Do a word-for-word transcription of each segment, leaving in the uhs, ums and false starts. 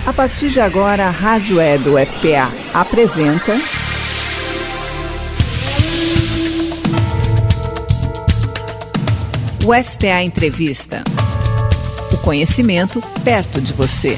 A partir de agora, a Rádio Web U F P A apresenta... U F P A Entrevista. O conhecimento perto de você.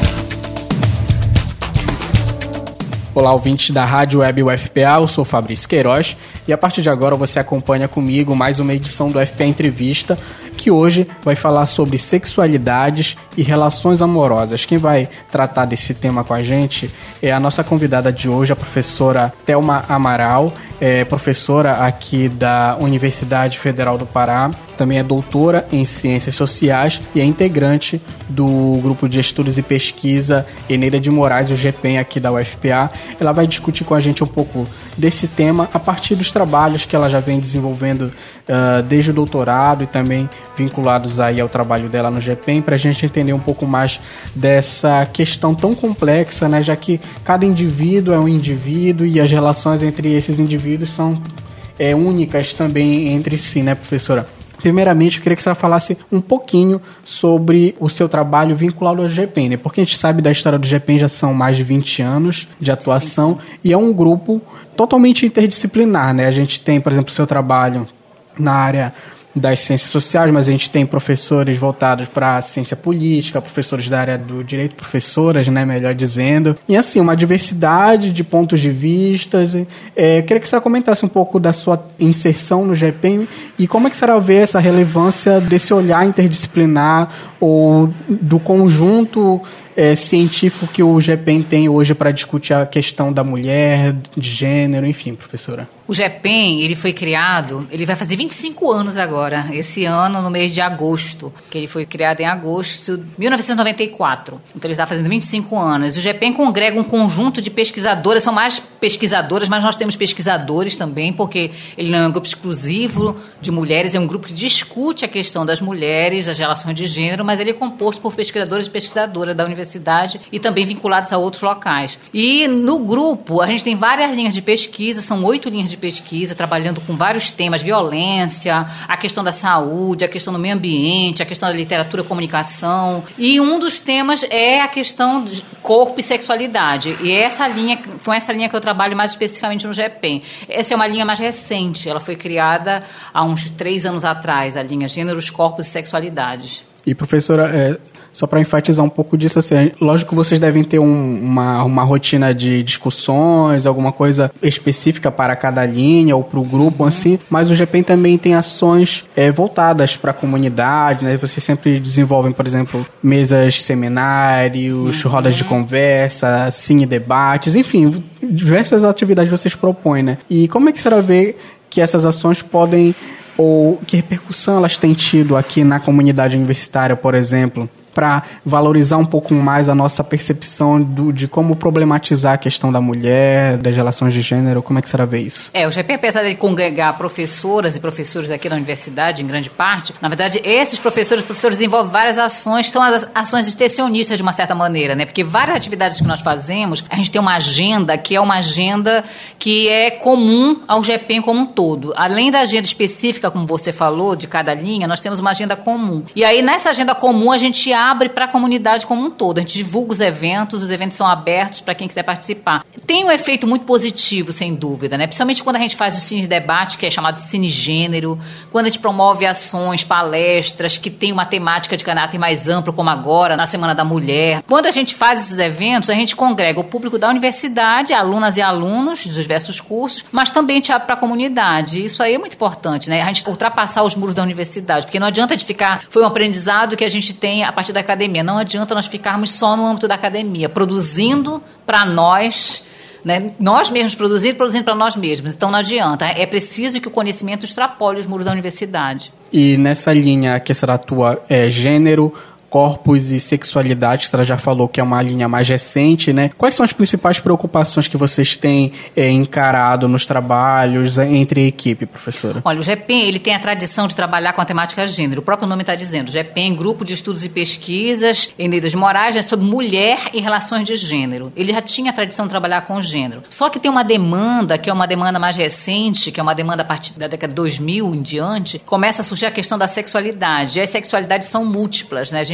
Olá, ouvintes da Rádio Web U F P A, eu sou Fabrício Queiroz e a partir de agora você acompanha comigo mais uma edição do U F P A Entrevista, que hoje vai falar sobre sexualidades e relações amorosas. Quem vai tratar desse tema com a gente é a nossa convidada de hoje, a professora Thelma Amaral, é professora aqui da Universidade Federal do Pará, também é doutora em Ciências Sociais e é integrante do Grupo de Estudos e Pesquisa Eneida de Moraes, o G P E M aqui da U F P A. Ela vai discutir com a gente um pouco desse tema a partir dos trabalhos que ela já vem desenvolvendo uh, desde o doutorado e também vinculados aí ao trabalho dela no G P E M, para a gente entender um pouco mais dessa questão tão complexa, né, já que cada indivíduo é um indivíduo e as relações entre esses indivíduos são é, únicas também entre si, né, professora? Primeiramente, eu queria que você falasse um pouquinho sobre o seu trabalho vinculado ao G P E M, né? Porque a gente sabe da história do G P E M, já são mais de vinte anos de atuação. Sim. E é um grupo totalmente interdisciplinar, né? A gente tem, por exemplo, o seu trabalho na área das ciências sociais, mas a gente tem professores voltados para a ciência política, professores da área do direito, professoras, né, melhor dizendo, e assim, uma diversidade de pontos de vista. É, eu queria que você comentasse um pouco da sua inserção no G P E M e como é que você vê essa relevância desse olhar interdisciplinar ou do conjunto É, científico que o G P E M tem hoje para discutir a questão da mulher, de gênero, enfim, professora. O G P E M, ele foi criado, ele vai fazer vinte e cinco anos agora, esse ano, no mês de agosto, que ele foi criado em agosto de mil novecentos e noventa e quatro. Então ele está fazendo vinte e cinco anos. O G P E M congrega um conjunto de pesquisadoras, são mais pesquisadoras, mas nós temos pesquisadores também, porque ele não é um grupo exclusivo de mulheres, é um grupo que discute a questão das mulheres, as relações de gênero, mas ele é composto por pesquisadores e pesquisadoras da universidade e também vinculados a outros locais. E no grupo, a gente tem várias linhas de pesquisa, são oito linhas de pesquisa, trabalhando com vários temas: violência, a questão da saúde, a questão do meio ambiente, a questão da literatura e comunicação. E um dos temas é a questão de corpo e sexualidade. E essa linha, foi essa linha que eu trabalho mais especificamente no G P E M. Essa é uma linha mais recente, ela foi criada há uns três anos atrás, a linha Gêneros, Corpos e Sexualidades. E, professora, é, só para enfatizar um pouco disso, assim, lógico que vocês devem ter um, uma, uma rotina de discussões, alguma coisa específica para cada linha ou para o grupo, uhum. assim, mas o G P E M também tem ações é, voltadas para a comunidade, né? Vocês sempre desenvolvem, por exemplo, mesas, seminários, uhum. rodas de conversa, cine debates, enfim, diversas atividades vocês propõem, né? E como é que será ver que essas ações podem, ou que repercussão elas têm tido aqui na comunidade universitária, por exemplo, para valorizar um pouco mais a nossa percepção do, de como problematizar a questão da mulher, das relações de gênero? Como é que será ver isso? É, o G P E M, apesar de congregar professoras e professores aqui da universidade, em grande parte, na verdade, esses professores e professores desenvolvem várias ações, são as ações extensionistas de uma certa maneira, né? Porque várias atividades que nós fazemos, a gente tem uma agenda que é uma agenda que é comum ao G P E M como um todo. Além da agenda específica, como você falou, de cada linha, nós temos uma agenda comum. E aí, nessa agenda comum, a gente abre para a comunidade como um todo. A gente divulga os eventos, os eventos são abertos para quem quiser participar. Tem um efeito muito positivo, sem dúvida, né? Principalmente quando a gente faz o cine debate, que é chamado de cine gênero, quando a gente promove ações, palestras, que tem uma temática de caráter mais amplo, como agora, na Semana da Mulher. Quando a gente faz esses eventos, a gente congrega o público da universidade, alunas e alunos dos diversos cursos, mas também a gente abre para a comunidade. Isso aí é muito importante, né? A gente ultrapassar os muros da universidade, porque não adianta de ficar... Foi um aprendizado que a gente tem a partir da academia. Não adianta nós ficarmos só no âmbito da academia, produzindo para nós, né? Nós mesmos produzindo, produzindo para nós mesmos. Então não adianta. É preciso que o conhecimento extrapole os muros da universidade. E nessa linha que será a tua é, gênero, corpos e sexualidade, que você já falou que é uma linha mais recente, né? Quais são as principais preocupações que vocês têm é, encarado nos trabalhos entre a equipe, professora? Olha, o G P E M, ele tem a tradição de trabalhar com a temática gênero. O próprio nome está dizendo. G P E M, Grupo de Estudos e Pesquisas Eneida de Moraes, é sobre mulher e relações de gênero. Ele já tinha a tradição de trabalhar com gênero. Só que tem uma demanda, que é uma demanda mais recente, que é uma demanda a partir da década de dois mil em diante, começa a surgir a questão da sexualidade. E as sexualidades são múltiplas, né? A gente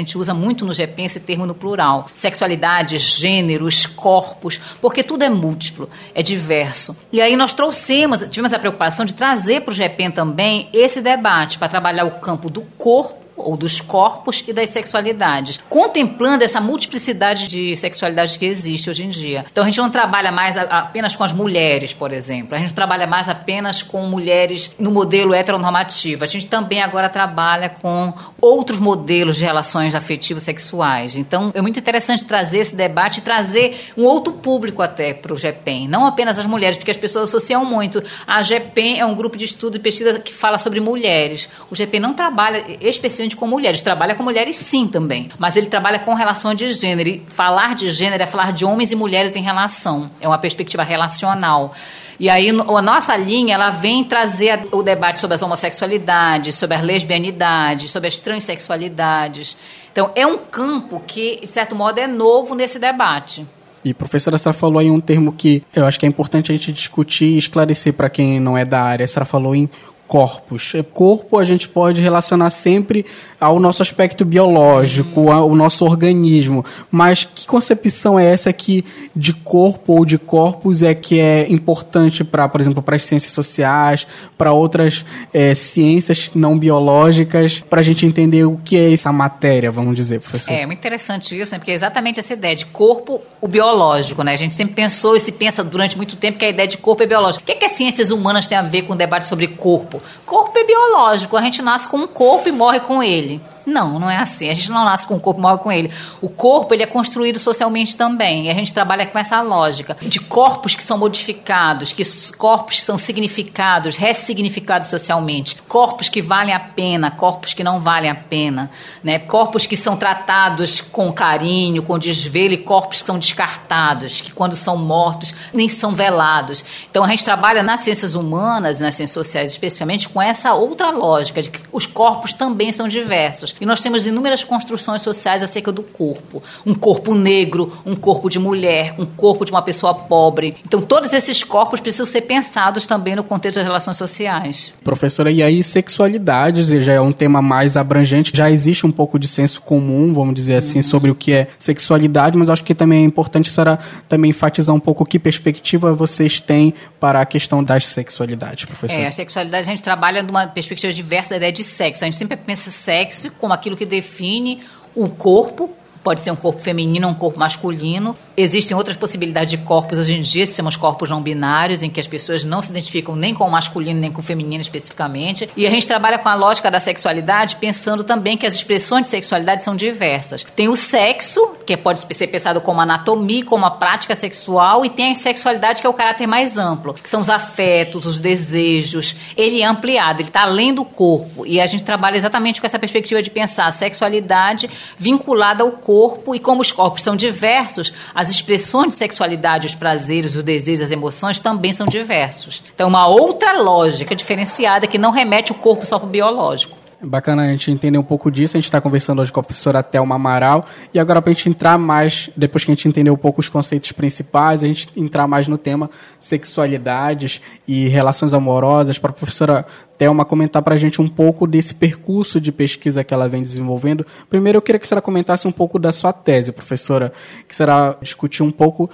gente usa muito no G P esse termo no plural. Sexualidades, gêneros, corpos, porque tudo é múltiplo, é diverso. E aí nós trouxemos, tivemos a preocupação de trazer para o G P também esse debate, para trabalhar o campo do corpo, ou dos corpos e das sexualidades, contemplando essa multiplicidade de sexualidades que existe hoje em dia. Então a gente não trabalha mais a, apenas com as mulheres, por exemplo, a gente trabalha mais apenas com mulheres no modelo heteronormativo, a gente também agora trabalha com outros modelos de relações afetivas sexuais. Então é muito interessante trazer esse debate e trazer um outro público até para o G P E M, não apenas as mulheres, porque as pessoas associam muito. A G P E M é um grupo de estudo e pesquisa que fala sobre mulheres. O G P E M não trabalha especificamente com mulheres, trabalha com mulheres sim também, mas ele trabalha com relação de gênero, e falar de gênero é falar de homens e mulheres em relação, é uma perspectiva relacional. E aí a nossa linha, ela vem trazer o debate sobre as homossexualidades, sobre as lesbianidades, sobre as transexualidades. Então é um campo que, de certo modo, é novo nesse debate. E, professora, a senhora falou aí um termo que eu acho que é importante a gente discutir e esclarecer para quem não é da área. A senhora falou em corpos. Corpo a gente pode relacionar sempre ao nosso aspecto biológico, ao nosso organismo, mas que concepção é essa que de corpo ou de corpos é que é importante para, por exemplo, para as ciências sociais, para outras é, ciências não biológicas, para a gente entender o que é essa matéria, vamos dizer, professor? É muito interessante isso, né? Porque é exatamente essa ideia de corpo, o biológico, né? A gente sempre pensou e se pensa durante muito tempo que a ideia de corpo é biológica. O que é que as ciências humanas têm a ver com o debate sobre corpo? Corpo é biológico, a gente nasce com um corpo e morre com ele. Não, não é assim. A gente não nasce com o corpo e morre com ele. O corpo, ele é construído socialmente também. E a gente trabalha com essa lógica de corpos que são modificados, que corpos que são significados, ressignificados socialmente. Corpos que valem a pena, corpos que não valem a pena, né? Corpos que são tratados com carinho, com desvelo, e corpos que são descartados, que quando são mortos nem são velados. Então a gente trabalha nas ciências humanas, nas ciências sociais especificamente, com essa outra lógica de que os corpos também são diversos. E nós temos inúmeras construções sociais acerca do corpo. Um corpo negro, um corpo de mulher, um corpo de uma pessoa pobre. Então, todos esses corpos precisam ser pensados também no contexto das relações sociais. Professora, e aí sexualidades já é um tema mais abrangente. Já existe um pouco de senso comum, vamos dizer assim, uhum. sobre o que é sexualidade, mas acho que também é importante, Sara, também enfatizar um pouco que perspectiva vocês têm para a questão das sexualidades, professora. É, a sexualidade a gente trabalha numa perspectiva diversa da ideia de sexo. A gente sempre pensa sexo como aquilo que define o corpo, pode ser um corpo feminino ou um corpo masculino. Existem outras possibilidades de corpos hoje em dia, se chamam os corpos não binários, em que as pessoas não se identificam nem com o masculino nem com o feminino especificamente. E a gente trabalha com a lógica da sexualidade, pensando também que as expressões de sexualidade são diversas. Tem o sexo, que pode ser pensado como anatomia, como a prática sexual, e tem a sexualidade, que é o caráter mais amplo, que são os afetos, os desejos. Ele é ampliado, ele está além do corpo. E a gente trabalha exatamente com essa perspectiva de pensar a sexualidade vinculada ao corpo, e como os corpos são diversos, as expressões de sexualidade, os prazeres, os desejos, as emoções também são diversos. Então, uma outra lógica diferenciada que não remete o corpo só para o biológico. É bacana a gente entender um pouco disso. A gente está conversando hoje com a professora Thelma Amaral. E agora, para a gente entrar mais, depois que a gente entender um pouco os conceitos principais, a gente entrar mais no tema sexualidades e relações amorosas, para a professora Thelma comentar para a gente um pouco desse percurso de pesquisa que ela vem desenvolvendo. Primeiro, eu queria que a senhora comentasse um pouco da sua tese, professora, que será discutir um pouco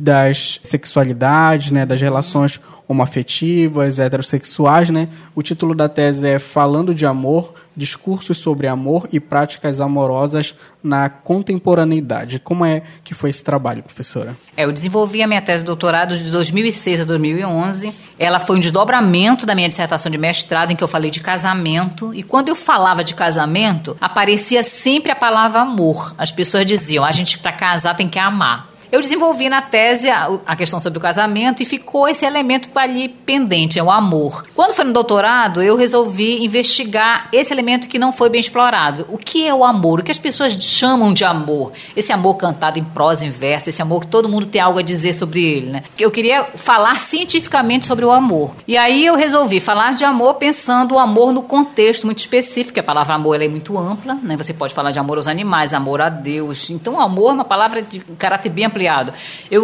das sexualidades, né, das relações homoafetivas, heterossexuais, né? O título da tese é Falando de Amor, Discursos sobre Amor e Práticas Amorosas na Contemporaneidade. Como é que foi esse trabalho, professora? É, eu desenvolvi a minha tese de doutorado de dois mil e seis a dois mil e onze. Ela foi um desdobramento da minha dissertação de mestrado, em que eu falei de casamento. E quando eu falava de casamento, aparecia sempre a palavra amor. As pessoas diziam, a gente, para casar, tem que amar. Eu desenvolvi na tese a, a questão sobre o casamento e ficou esse elemento ali pendente, é o amor. Quando foi no doutorado, eu resolvi investigar esse elemento que não foi bem explorado. O que é o amor? O que as pessoas chamam de amor? Esse amor cantado em prosa, em verso, esse amor que todo mundo tem algo a dizer sobre ele, né? Eu queria falar cientificamente sobre o amor. E aí eu resolvi falar de amor pensando o amor no contexto muito específico. A palavra amor ela é muito ampla, né? Você pode falar de amor aos animais, amor a Deus. Então, o amor é uma palavra de caráter bem ampliado. Eu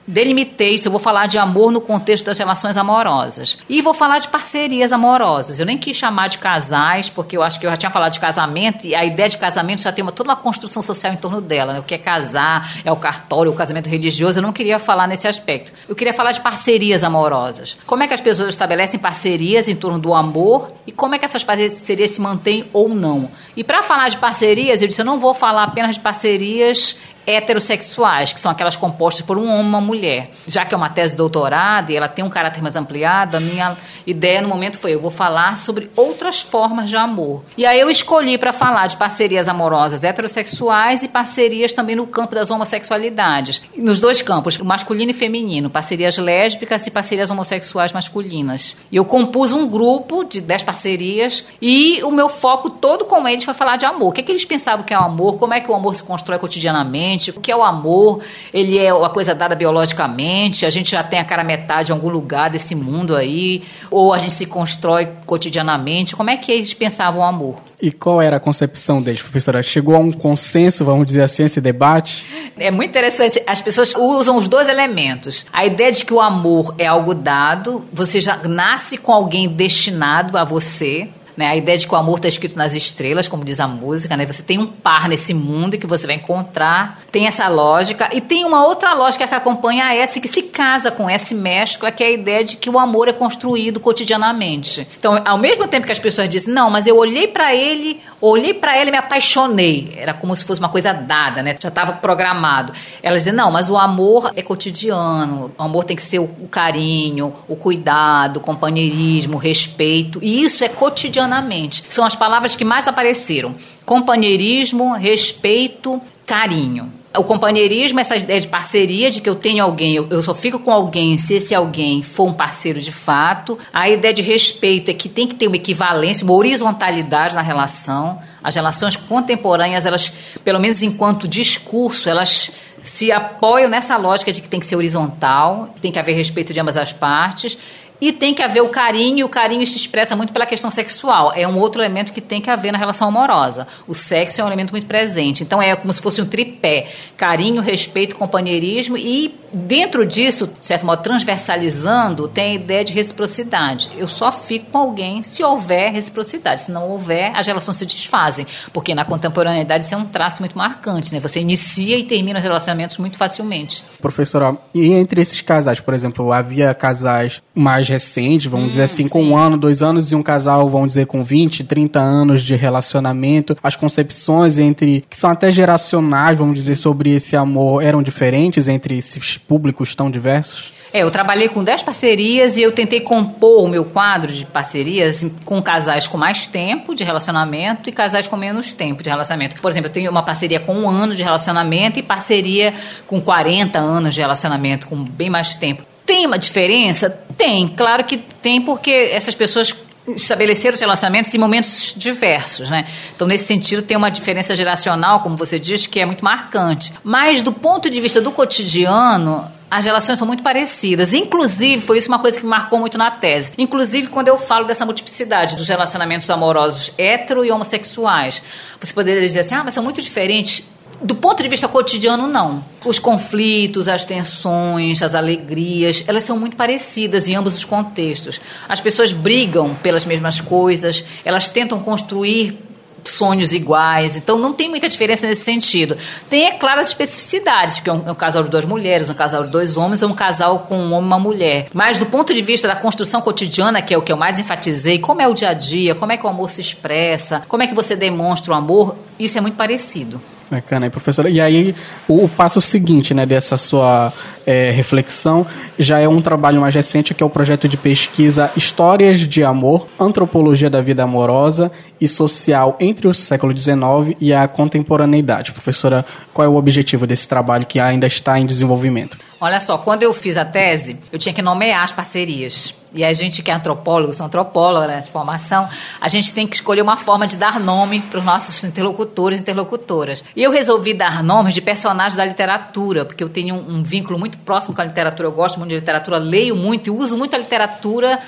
delimitei se eu vou falar de amor no contexto das relações amorosas. E vou falar de parcerias amorosas. Eu nem quis chamar de casais, porque eu acho que eu já tinha falado de casamento, e a ideia de casamento já tem uma, toda uma construção social em torno dela, né? O que é casar, é o cartório, o casamento religioso. Eu não queria falar nesse aspecto. Eu queria falar de parcerias amorosas. Como é que as pessoas estabelecem parcerias em torno do amor e como é que essas parcerias se mantêm ou não. E para falar de parcerias, eu disse, eu não vou falar apenas de parcerias heterossexuais, que são aquelas compostas por um homem e uma mulher. Já que é uma tese de doutorado e ela tem um caráter mais ampliado, a minha ideia no momento foi, eu vou falar sobre outras formas de amor. E aí eu escolhi para falar de parcerias amorosas heterossexuais e parcerias também no campo das homossexualidades. Nos dois campos, masculino e feminino, parcerias lésbicas e parcerias homossexuais masculinas. E eu compus um grupo de dez parcerias e o meu foco todo com eles foi falar de amor. O que é que eles pensavam que é o amor? Como é que o amor se constrói cotidianamente? O que é o amor? Ele é uma coisa dada biologicamente? A gente já tem a cara metade em algum lugar desse mundo aí? Ou a gente se constrói cotidianamente? Como é que eles pensavam o amor? E qual era a concepção deles, professora? Chegou a um consenso, vamos dizer assim, esse debate? É muito interessante. As pessoas usam os dois elementos. A ideia de que o amor é algo dado, você já nasce com alguém destinado a você, né? A ideia de que o amor está escrito nas estrelas, como diz a música, né? Você tem um par nesse mundo que você vai encontrar, tem essa lógica, e tem uma outra lógica que acompanha essa, que se casa com essa e mescla, que é a ideia de que o amor é construído cotidianamente. Então, ao mesmo tempo que as pessoas dizem, não, mas eu olhei para ele, olhei para ele e me apaixonei, era como se fosse uma coisa dada, né? Já estava programado. Elas dizem, não, mas o amor é cotidiano, o amor tem que ser o, o carinho, o cuidado, o companheirismo, o respeito, e isso é cotidiano. São as palavras que mais apareceram. Companheirismo, respeito, carinho. O companheirismo, essa ideia de parceria, de que eu tenho alguém, eu, eu só fico com alguém se esse alguém for um parceiro de fato. A ideia de respeito é que tem que ter uma equivalência, uma horizontalidade na relação. As relações contemporâneas, elas, pelo menos enquanto discurso, elas se apoiam nessa lógica de que tem que ser horizontal, tem que haver respeito de ambas as partes. E tem que haver o carinho, e o carinho se expressa muito pela questão sexual. É um outro elemento que tem que haver na relação amorosa. O sexo é um elemento muito presente. Então, é como se fosse um tripé. Carinho, respeito, companheirismo. E, dentro disso, de certo modo, transversalizando, tem a ideia de reciprocidade. Eu só fico com alguém se houver reciprocidade. Se não houver, as relações se desfazem. Porque, na contemporaneidade, isso é um traço muito marcante, né? Você inicia e termina os relacionamentos muito facilmente. Professora, e entre esses casais, por exemplo, havia casais mais recentes, vamos hum, dizer assim, sim. com um ano, dois anos, e um casal, vamos dizer, com vinte, trinta anos de relacionamento. As concepções entre, que são até geracionais, vamos dizer, sobre esse amor, eram diferentes entre esses públicos tão diversos? É, eu trabalhei com dez parcerias e eu tentei compor o meu quadro de parcerias com casais com mais tempo de relacionamento e casais com menos tempo de relacionamento. Por exemplo, eu tenho uma parceria com um ano de relacionamento e parceria com quarenta anos de relacionamento, com bem mais tempo. Tem uma diferença? Tem, claro que tem, porque essas pessoas estabeleceram os relacionamentos em momentos diversos, né? Então, nesse sentido, tem uma diferença geracional, como você diz, que é muito marcante. Mas, do ponto de vista do cotidiano, as relações são muito parecidas. Inclusive, foi isso uma coisa que me marcou muito na tese. Inclusive, quando eu falo dessa multiplicidade dos relacionamentos amorosos hetero e homossexuais, você poderia dizer assim, ah, mas são muito diferentes. Do ponto de vista cotidiano, não. Os conflitos, as tensões, as alegrias, elas são muito parecidas em ambos os contextos. As pessoas brigam pelas mesmas coisas, elas tentam construir sonhos iguais, então não tem muita diferença nesse sentido. Tem, é claro, as especificidades, porque é um, é um casal de duas mulheres, um casal de dois homens, ou um casal com um homem e uma mulher. Mas do ponto de vista da construção cotidiana, que é o que eu mais enfatizei, como é o dia a dia, como é que o amor se expressa, como é que você demonstra o amor, isso é muito parecido. Bacana, aí, professora. E aí, o, o passo seguinte, né, dessa sua é, reflexão já é um trabalho mais recente, que é o projeto de pesquisa Histórias de Amor, Antropologia da Vida Amorosa e Social entre o século dezenove e a Contemporaneidade. Professora, qual é o objetivo desse trabalho que ainda está em desenvolvimento? Olha só, quando eu fiz a tese, eu tinha que nomear as parcerias. E a gente que é antropólogo, sou antropóloga, né, de formação, a gente tem que escolher uma forma de dar nome para os nossos interlocutores e interlocutoras. E eu resolvi dar nomes de personagens da literatura, porque eu tenho um, um vínculo muito próximo com a literatura, eu gosto muito de literatura, leio muito e uso muito a literatura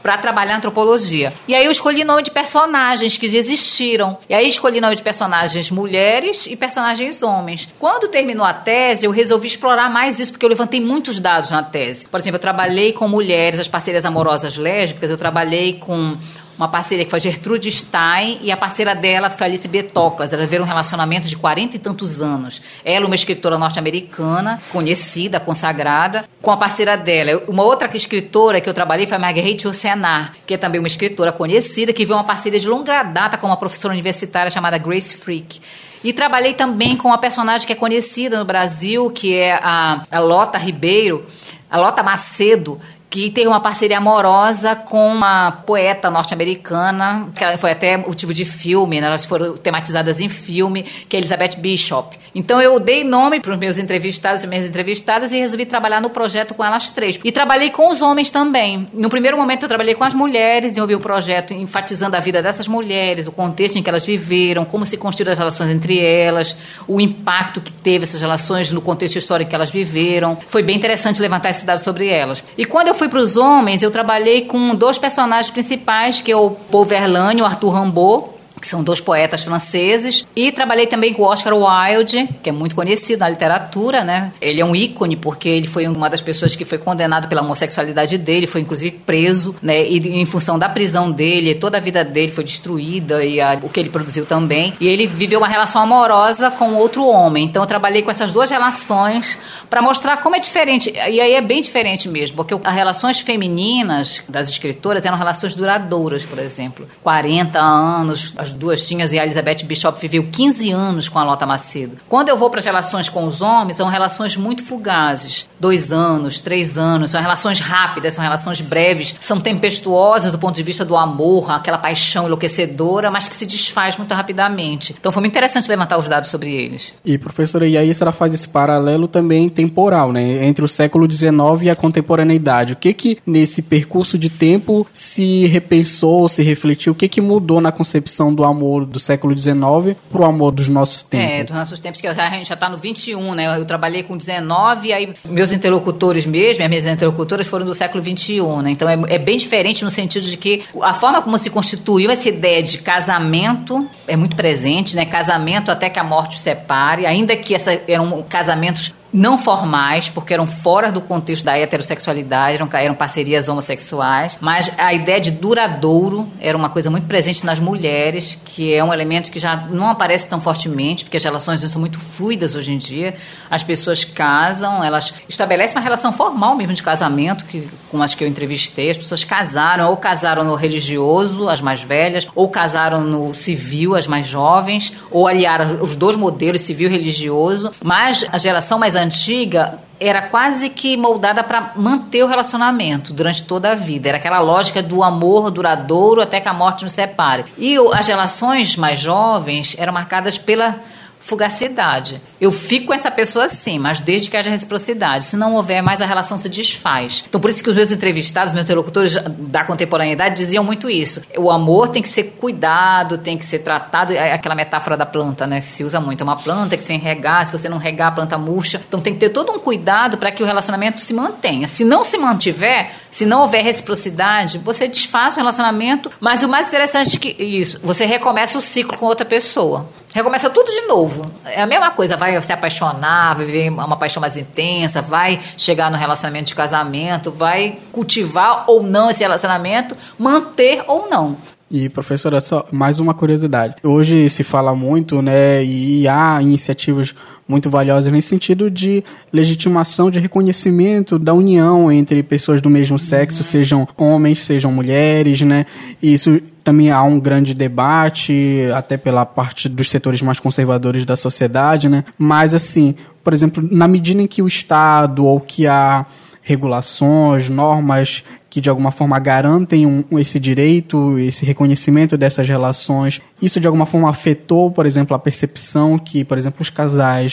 para trabalhar antropologia. E aí eu escolhi nome de personagens que existiram. E aí escolhi nome de personagens mulheres e personagens homens. Quando terminou a tese, eu resolvi explorar mais isso, porque eu levantei muitos dados na tese. Por exemplo, eu trabalhei com mulheres, as parceiras amorosas lésbicas, eu trabalhei com uma parceira que foi Gertrude Stein e a parceira dela foi Alice Betoclas. Elas viveram um relacionamento de quarenta e tantos anos. Ela, uma escritora norte-americana, conhecida, consagrada, com a parceira dela. Uma outra escritora que eu trabalhei foi a Marguerite Yourcenar, que é também uma escritora conhecida, que viu uma parceria de longa data com uma professora universitária chamada Grace Frick. E trabalhei também com uma personagem que é conhecida no Brasil, que é a, a Lota Ribeiro, a Lota Macedo, que teve uma parceria amorosa com uma poeta norte-americana, que foi até motivo de filme, né? Elas foram tematizadas em filme, que é Elizabeth Bishop. Então eu dei nome para os meus entrevistados e minhas entrevistadas e resolvi trabalhar no projeto com elas três. E trabalhei com os homens também. No primeiro momento eu trabalhei com as mulheres, desenvolvi o projeto enfatizando a vida dessas mulheres, o contexto em que elas viveram, como se construíram as relações entre elas, o impacto que teve essas relações no contexto histórico que elas viveram. Foi bem interessante levantar esse dado sobre elas. E quando eu fui para os homens, eu trabalhei com dois personagens principais, que é o Paul Verlaine e o Arthur Rimbaud, que são dois poetas franceses, e trabalhei também com o Oscar Wilde, que é muito conhecido na literatura, né? Ele é um ícone porque ele foi uma das pessoas que foi condenado pela homossexualidade dele, foi inclusive preso, né? E em função da prisão dele, toda a vida dele foi destruída e a, o que ele produziu também. E ele viveu uma relação amorosa com outro homem. Então eu trabalhei com essas duas relações para mostrar como é diferente. E aí é bem diferente mesmo, porque as relações femininas das escritoras eram relações duradouras, por exemplo. quarenta anos, as duas tinhas, e a Elizabeth Bishop viveu quinze anos com a Lota Macedo. Quando eu vou para as relações com os homens, são relações muito fugazes. Dois anos, três anos, são relações rápidas, são relações breves, são tempestuosas do ponto de vista do amor, aquela paixão enlouquecedora, mas que se desfaz muito rapidamente. Então foi muito interessante levantar os dados sobre eles. E, professora, e aí a senhora faz esse paralelo também temporal, né? Entre o século dezenove e a contemporaneidade. O que que nesse percurso de tempo se repensou, se refletiu, o que que mudou na concepção do amor do século dezenove para o amor dos nossos tempos? É, dos nossos tempos, que a gente já está no vinte e um, né? Eu trabalhei com dezenove, e aí meus interlocutores mesmo, as minhas interlocutoras foram do século vinte e um, né? Então é, é bem diferente no sentido de que a forma como se constituiu essa ideia de casamento é muito presente, né? Casamento até que a morte os separe, ainda que essa, eram casamentos não formais, porque eram fora do contexto da heterossexualidade, eram, eram parcerias homossexuais, mas a ideia de duradouro era uma coisa muito presente nas mulheres, que é um elemento que já não aparece tão fortemente, porque as relações são muito fluidas hoje em dia. As pessoas casam, elas estabelecem uma relação formal mesmo de casamento, que, com as que eu entrevistei, as pessoas casaram, ou casaram no religioso, as mais velhas, ou casaram no civil, as mais jovens, ou aliaram os dois modelos, civil e religioso, mas a geração mais antiga era quase que moldada para manter o relacionamento durante toda a vida. Era aquela lógica do amor duradouro até que a morte nos separe. E as relações mais jovens eram marcadas pela fugacidade. Eu fico com essa pessoa sim, mas desde que haja reciprocidade. Se não houver mais, a relação se desfaz. Então, por isso que os meus entrevistados, meus interlocutores da contemporaneidade diziam muito isso. O amor tem que ser cuidado, tem que ser tratado. É aquela metáfora da planta, né? Se usa muito. É uma planta que sem regar, se você não regar, a planta murcha. Então, tem que ter todo um cuidado para que o relacionamento se mantenha. Se não se mantiver, se não houver reciprocidade, você desfaz o relacionamento, mas o mais interessante é que isso, você recomeça o ciclo com outra pessoa. Recomeça tudo de novo. É a mesma coisa, vai se apaixonar, vai viver uma paixão mais intensa, vai chegar no relacionamento de casamento, vai cultivar ou não esse relacionamento, manter ou não. E, professora, só mais uma curiosidade. Hoje se fala muito, né, e há iniciativas muito valiosas nesse sentido de legitimação, de reconhecimento da união entre pessoas do mesmo sexo, uhum. sejam homens, sejam mulheres, né? E isso também há um grande debate, até pela parte dos setores mais conservadores da sociedade, né? Mas, assim, por exemplo, na medida em que o Estado ou que há regulações, normas que de alguma forma garantem um, esse direito, esse reconhecimento dessas relações, isso de alguma forma afetou, por exemplo, a percepção que, por exemplo, os casais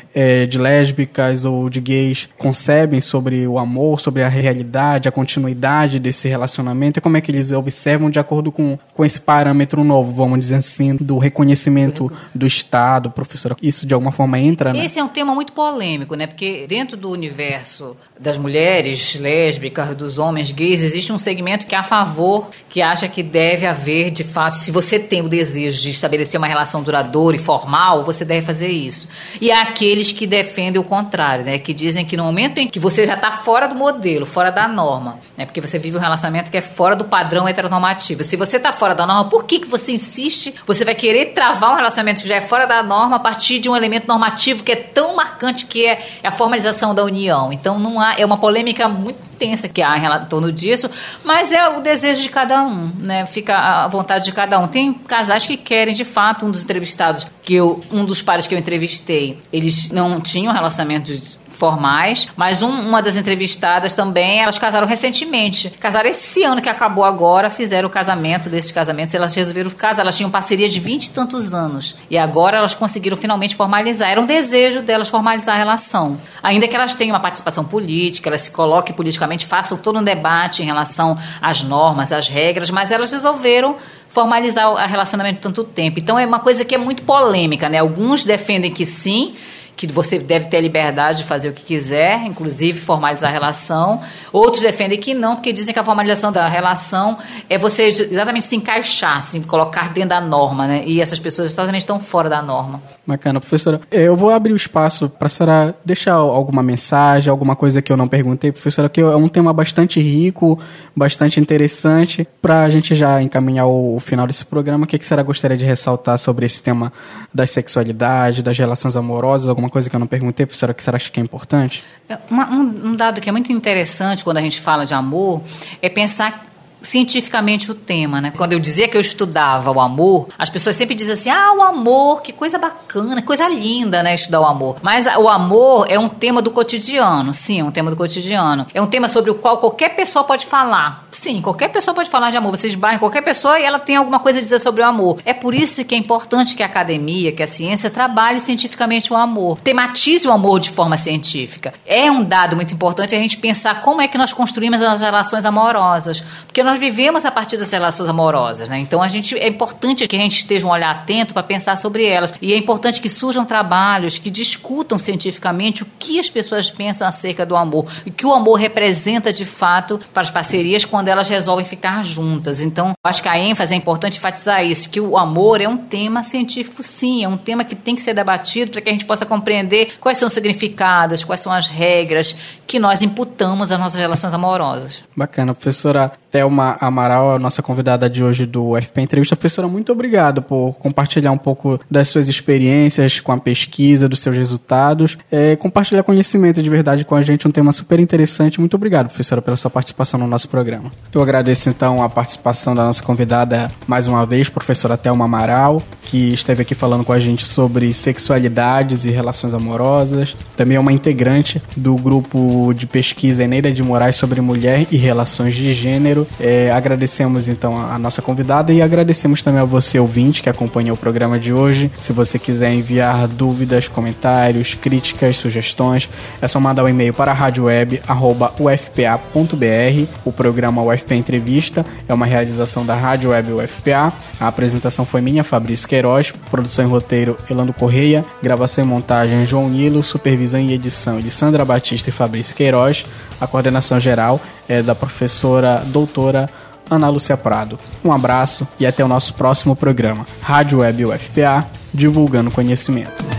é, de lésbicas ou de gays concebem sobre o amor, sobre a realidade, a continuidade desse relacionamento, e como é que eles observam de acordo com, com esse parâmetro novo, vamos dizer assim, do reconhecimento do Estado, professora? Isso de alguma forma entra, né? Esse é um tema muito polêmico, né? Porque dentro do universo das mulheres lésbicas, dos homens gays, existe um segmento que é a favor, que acha que deve haver, de fato, se você tem o desejo de estabelecer uma relação duradoura e formal, você deve fazer isso. E há aqueles que defendem o contrário, né? Que dizem que no momento em que você já está fora do modelo, fora da norma, né? Porque você vive um relacionamento que é fora do padrão heteronormativo. Se você está fora da norma, por que, que você insiste? Você vai querer travar um relacionamento que já é fora da norma a partir de um elemento normativo que é tão marcante, que é a formalização da união. Então não há, é uma polêmica muito intensa que há em torno disso, mas é o desejo de cada um, né? Fica à vontade de cada um. Tem casais que querem, de fato, um dos entrevistados, que eu, um dos pares que eu entrevistei, eles não tinham relacionamentos formais, mas um, uma das entrevistadas também, elas casaram recentemente. Casaram esse ano que acabou agora, fizeram o casamento desses casamentos, elas resolveram casar, elas tinham parceria de vinte e tantos anos. E agora elas conseguiram finalmente formalizar. Era um desejo delas formalizar a relação. Ainda que elas tenham uma participação política, elas se coloquem politicamente, façam todo um debate em relação às normas, às regras, mas elas resolveram formalizar o relacionamento tanto tempo. Então é uma coisa que é muito polêmica, né? Alguns defendem que sim, que você deve ter a liberdade de fazer o que quiser, inclusive formalizar a relação. Outros defendem que não, porque dizem que a formalização da relação é você exatamente se encaixar, se colocar dentro da norma, né? E essas pessoas exatamente estão fora da norma. Bacana, professora. Eu vou abrir o espaço para a senhora deixar alguma mensagem, alguma coisa que eu não perguntei, professora, que é um tema bastante rico, bastante interessante. Para a gente já encaminhar o final desse programa, o que a senhora gostaria de ressaltar sobre esse tema da sexualidade, das relações amorosas, alguma coisa que eu não perguntei, professora, que você acha que é importante? Uma, um, um dado que é muito interessante quando a gente fala de amor é pensar cientificamente o tema, né? Quando eu dizia que eu estudava o amor, as pessoas sempre dizem assim, ah, o amor, que coisa bacana, que coisa linda, né, estudar o amor. Mas o amor é um tema do cotidiano, sim, é um tema do cotidiano. É um tema sobre o qual qualquer pessoa pode falar. Sim, qualquer pessoa pode falar de amor. Você esbarra em qualquer pessoa e ela tem alguma coisa a dizer sobre o amor. É por isso que é importante que a academia, que a ciência trabalhe cientificamente o amor. Tematize o amor de forma científica. É um dado muito importante a gente pensar como é que nós construímos as relações amorosas. Porque nós vivemos a partir das relações amorosas, né? Então a gente, é importante que a gente esteja um olhar atento para pensar sobre elas. E é importante que surjam trabalhos que discutam cientificamente o que as pessoas pensam acerca do amor. E o que o amor representa de fato para as parcerias quando elas resolvem ficar juntas. Então, acho que a ênfase é importante enfatizar isso, que o amor é um tema científico, sim, é um tema que tem que ser debatido para que a gente possa compreender quais são os significados, quais são as regras que nós imputamos às nossas relações amorosas. Bacana, professora Thelma Amaral, a nossa convidada de hoje do U F P Entrevista. Professora, muito obrigado por compartilhar um pouco das suas experiências com a pesquisa, dos seus resultados, é, compartilhar conhecimento de verdade com a gente, um tema super interessante. Muito obrigado, professora, pela sua participação no nosso programa. Eu agradeço, então, a participação da nossa convidada mais uma vez, professora Thelma Amaral, que esteve aqui falando com a gente sobre sexualidades e relações amorosas. Também é uma integrante do grupo de pesquisa Eneida de Moraes sobre mulher e relações de gênero. É, agradecemos, então, a nossa convidada e agradecemos também a você, ouvinte, que acompanhou o programa de hoje. Se você quiser enviar dúvidas, comentários, críticas, sugestões, é só mandar um e-mail para radioweb arroba u f p a ponto b r. O programa U F P Entrevista é uma realização da Rádio Web U F P A. A apresentação foi minha, Fabrício Queiroz, produção e roteiro Elando Correia, gravação e montagem João Nilo, supervisão e edição de Sandra Batista e Fabrício Queiroz. A coordenação geral é da professora doutora Ana Lúcia Prado. Um abraço e até o nosso próximo programa. Rádio Web U F P A, divulgando conhecimento.